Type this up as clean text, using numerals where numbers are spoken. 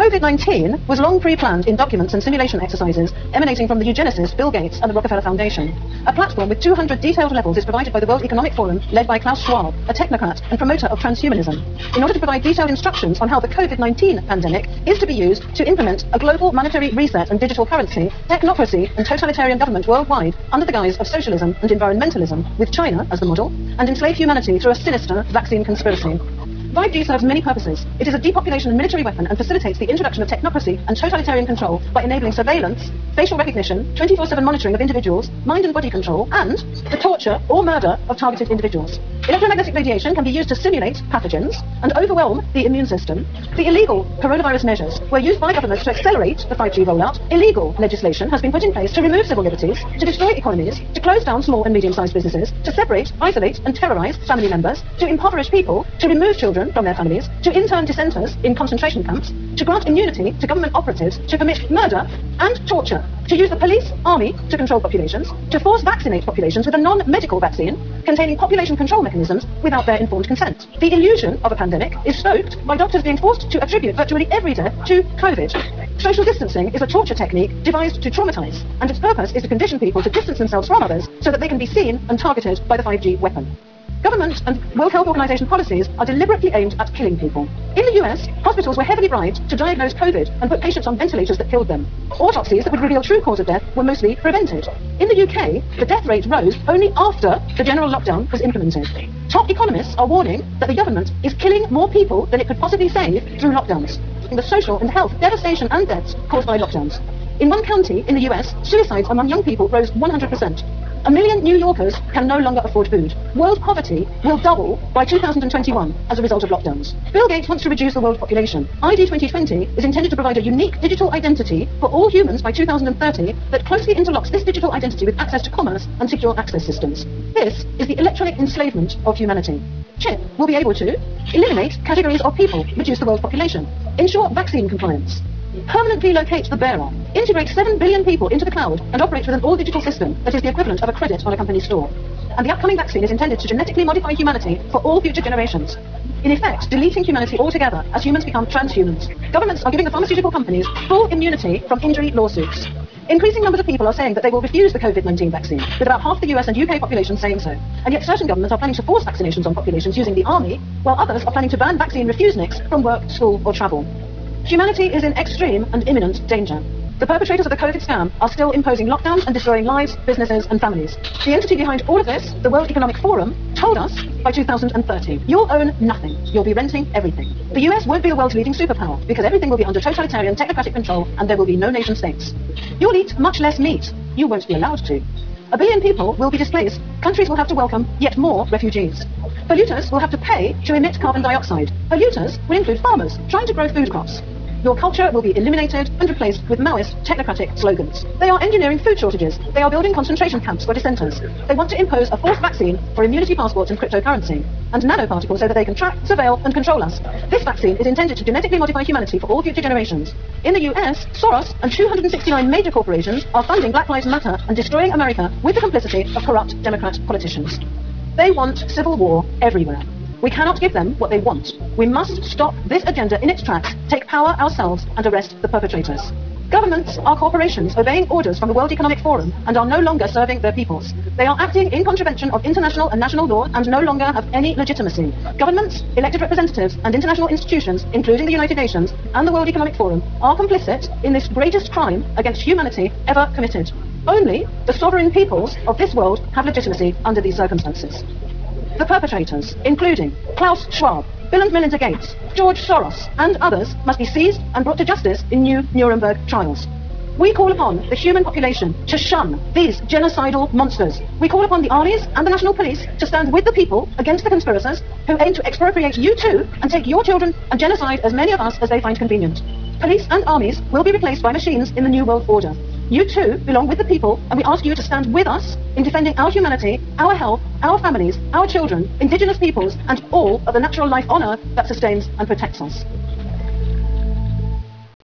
COVID-19 was long pre-planned in documents and simulation exercises emanating from the eugenicist Bill Gates and the Rockefeller Foundation. A platform with 200 detailed levels is provided by the World Economic Forum, led by Klaus Schwab, a technocrat and promoter of transhumanism, in order to provide detailed instructions on how the COVID-19 pandemic is to be used to implement a global monetary reset and digital currency, technocracy and totalitarian government worldwide under the guise of socialism and environmentalism, with China as the model, and enslave humanity through a sinister vaccine conspiracy. 5G serves many purposes. It is a depopulation and military weapon and facilitates the introduction of technocracy and totalitarian control by enabling surveillance, facial recognition, 24/7 monitoring of individuals, mind and body control, and the torture or murder of targeted individuals. Electromagnetic radiation can be used to simulate pathogens and overwhelm the immune system. The illegal coronavirus measures were used by governments to accelerate the 5G rollout. Illegal legislation has been put in place to remove civil liberties, to destroy economies, to close down small and medium-sized businesses, to separate, isolate and terrorize family members, to impoverish people, to remove children from their families, to intern dissenters in concentration camps, to grant immunity to government operatives to commit murder and torture, to use the police, army to control populations, to force vaccinate populations with a non-medical vaccine containing population control mechanisms without their informed consent. The illusion of a pandemic is stoked by doctors being forced to attribute virtually every death to COVID. Social distancing is a torture technique devised to traumatize, and its purpose is to condition people to distance themselves from others so that they can be seen and targeted by the 5G weapon. Government and World Health Organization policies are deliberately aimed at killing people. In the US, hospitals were heavily bribed to diagnose COVID and put patients on ventilators that killed them. Autopsies that would reveal true cause of death were mostly prevented. In the UK, the death rate rose only after the general lockdown was implemented. Top economists are warning that the government is killing more people than it could possibly save through lockdowns, the social and health devastation and deaths caused by lockdowns. In one county in the US, suicides among young people rose 100%. 1 million New Yorkers can no longer afford food. World poverty will double by 2021 as a result of lockdowns. Bill Gates wants to reduce the world population. ID 2020 is intended to provide a unique digital identity for all humans by 2030 that closely interlocks this digital identity with access to commerce and secure access systems. This is the electronic enslavement of humanity. Chip will be able to eliminate categories of people, reduce the world population, ensure vaccine compliance, permanently locate the bearer, integrate 7 billion people into the cloud, and operate with an all-digital system that is the equivalent of a credit on a company store. And the upcoming vaccine is intended to genetically modify humanity for all future generations, in effect deleting humanity altogether as humans become transhumans. Governments are giving the pharmaceutical companies full immunity from injury lawsuits. Increasing numbers of people are saying that they will refuse the COVID-19 vaccine, with about half the US and UK population saying so. And yet certain governments are planning to force vaccinations on populations using the army, while others are planning to ban vaccine refuseniks from work, school or travel. Humanity is in extreme and imminent danger. The perpetrators of the COVID scam are still imposing lockdowns and destroying lives, businesses and families. The entity behind all of this, the World Economic Forum, told us by 2030, you'll own nothing, you'll be renting everything. The US won't be the world's leading superpower because everything will be under totalitarian technocratic control and there will be no nation states. You'll eat much less meat, you won't be allowed to. 1 billion people will be displaced, countries will have to welcome yet more refugees. Polluters will have to pay to emit carbon dioxide. Polluters will include farmers trying to grow food crops. Your culture will be eliminated and replaced with Maoist technocratic slogans. They are engineering food shortages. They are building concentration camps for dissenters. They want to impose a forced vaccine for immunity passports and cryptocurrency, and nanoparticles so that they can track, surveil and control us. This vaccine is intended to genetically modify humanity for all future generations. In the US, Soros and 269 major corporations are funding Black Lives Matter and destroying America with the complicity of corrupt Democrat politicians. They want civil war everywhere. We cannot give them what they want. We must stop this agenda in its tracks, take power ourselves and arrest the perpetrators. Governments are corporations obeying orders from the World Economic Forum and are no longer serving their peoples. They are acting in contravention of international and national law and no longer have any legitimacy. Governments, elected representatives and international institutions, including the United Nations and the World Economic Forum, are complicit in this greatest crime against humanity ever committed. Only the sovereign peoples of this world have legitimacy under these circumstances. The perpetrators, including Klaus Schwab, Bill and Melinda Gates, George Soros, and others, must be seized and brought to justice in new Nuremberg trials. We call upon the human population to shun these genocidal monsters. We call upon the armies and the national police to stand with the people against the conspirators who aim to expropriate you too and take your children and genocide as many of us as they find convenient. Police and armies will be replaced by machines in the New World Order. You too belong with the people, and we ask you to stand with us in defending our humanity, our health, our families, our children, indigenous peoples, and all of the natural life on Earth that sustains and protects us.